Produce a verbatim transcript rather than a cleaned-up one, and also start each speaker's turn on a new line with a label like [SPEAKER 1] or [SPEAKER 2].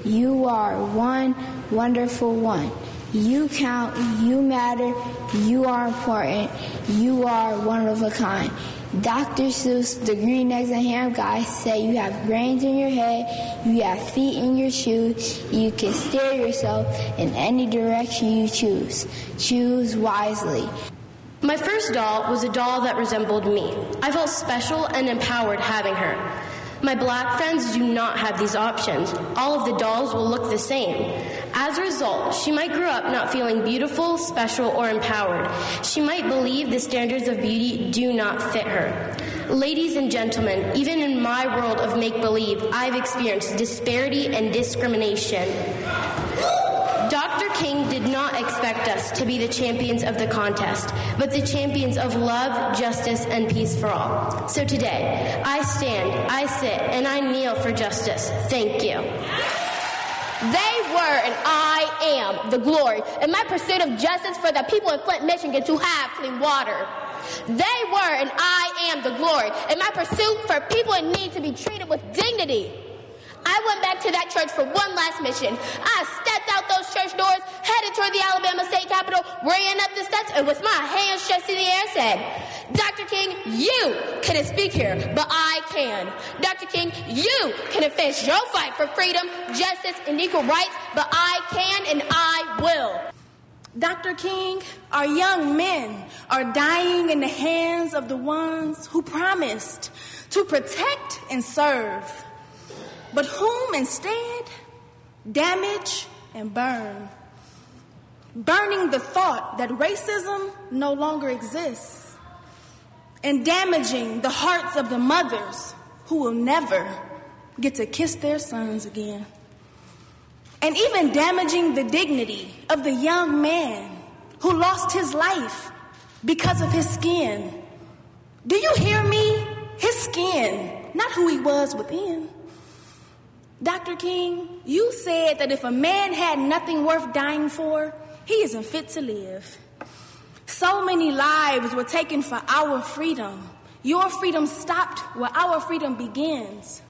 [SPEAKER 1] You are one wonderful one. You count, you matter, you are important, you are one of a kind. Doctor Seuss, the green eggs and ham guy, said you have brains in your head, you have feet in your shoes, you can steer yourself in any direction you choose. Choose wisely.
[SPEAKER 2] My first doll was a doll that resembled me. I felt special and empowered having her. My black friends do not have these options. All of the dolls will look the same. As a result, she might grow up not feeling beautiful, special, or empowered. She might believe the standards of beauty do not fit her. Ladies and gentlemen, even in my world of make-believe, I've experienced disparity and discrimination. Doctor King did not expect us to be the champions of the contest, but the champions of love, justice, and peace for all. So today, I stand, I sit, and I kneel for justice. Thank you.
[SPEAKER 3] They were and I am the glory in my pursuit of justice for the people in Flint, Michigan to have clean water. They were and I am the glory in my pursuit for people in need to be treated with dignity. I went back to that church for one last mission. I stepped out those church doors, headed toward the Alabama State Capitol, ran up the steps, and with my hands stretched in the air said, Doctor King, you couldn't speak here, but I can. Doctor King, you couldn't finish your fight for freedom, justice, and equal rights, but I can and I will.
[SPEAKER 4] Doctor King, our young men are dying in the hands of the ones who promised to protect and serve, but whom instead damage and burn. Burning the thought that racism no longer exists, and damaging the hearts of the mothers who will never get to kiss their sons again. And even damaging the dignity of the young man who lost his life because of his skin. Do you hear me? His skin, not who he was within. Doctor King, you said that if a man had nothing worth dying for, he isn't fit to live. So many lives were taken for our freedom. Your freedom stopped where our freedom begins.